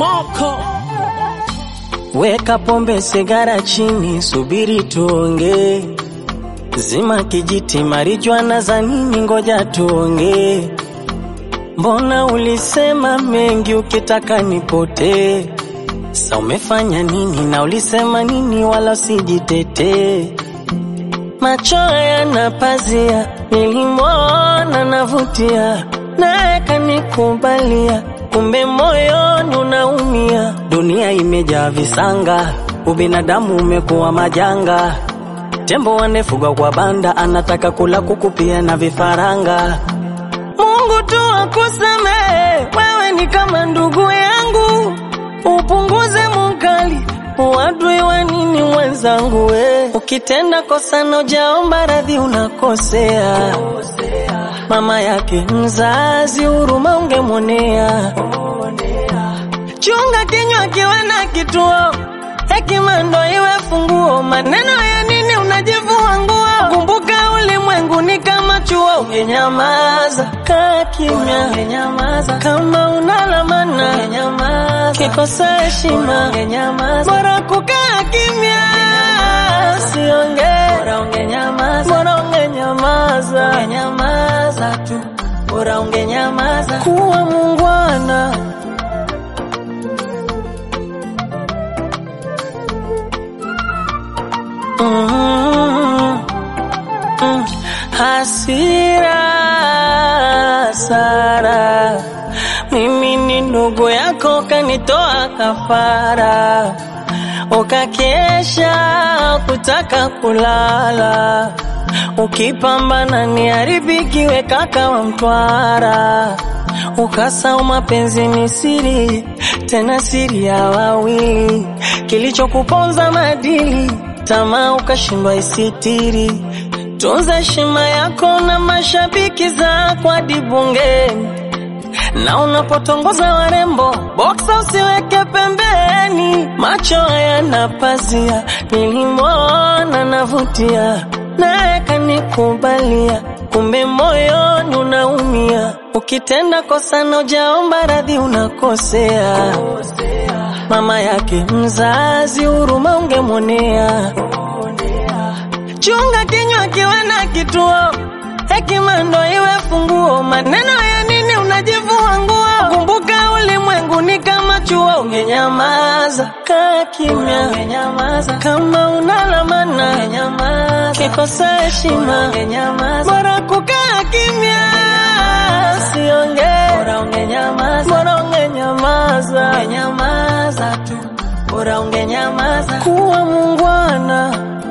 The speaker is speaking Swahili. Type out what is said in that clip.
Moko. Weka pombe sigara chini, subiri tuonge. Zima kijiti marijuana za nini, ngoja tuonge. Mbona ulisema mengi ukitaka nipote? Sa umefanya nini na ulisema nini, wala usijitete. Macho yanapazia, nilimwona navutia, naye kanikubalia, kumbe moyoni unaumia. Dunia imejaa visanga, ubinadamu umekuwa majanga. Tembo wanefugwa kwa banda, anataka kula kuku pia na vifaranga. Mungu tu akusamehe, wewe ni kama ndugu yangu. Upunguze mkali, uadui wa nini mwenzangu we. Ukitenda kosa na hujaomba radhi unakosea. Mama yake mzazi huruma ungemwonea. Chunga kinywa kiwe na kituo, hekima ndo iwe funguo. Maneno ya nini unajivua nguo? Kumbuka ulimwengu ni kama chuo. Ungenyamaza, kaa kimya. Ungenyamaza, kama unalamana. Ungenyamaza, kikosa heshima. Ungenyamaza, bora kukaa kimya. Usiongee, bora ungenyamaza. Bora ungenyamaza. Ungenyamaza tu, bora ungenyamaza. Kuwa muungwana. Hasira Sara, mimi ni ndugu yako, kanitoa kafara. Ukakesha kutaka kulala, ukipambana niharibikiwe kaka wa Mtwara. Ukasahau mapenzi ni siri, tena siri ya wawili. Kilichokuponza madili, tamaa ukashindwa isitiri. Tunza heshima yako na mashabiki zako hadi bungeni. Na unapotongoza warembo, boxa usiweke pembeni. Macho yanapazia, nilimwona navutia, naye kanikubalia, kumbe moyoni unaumia. Ukitenda kosa na hujaomba radhi unakosea. Mama yake mzazi huruma ungemwonea. Chunga kinywa kiwe na kituo, hekima ndo iwe funguo. Maneno ya nini unajivua nguo? Kumbuka ulimwengu ni kama chuo. Ungenyamaza, kaa kimya. Ungenyamaza, kama unalamana. Ungenyamaza, kikosa heshima. Ungenyamaza, bora kukaa kimya. Usiongee, bora ungenyamaza. Bora ungenyamaza. Ungenyamaza tu, bora ungenyamaza. Kuwa muungwana.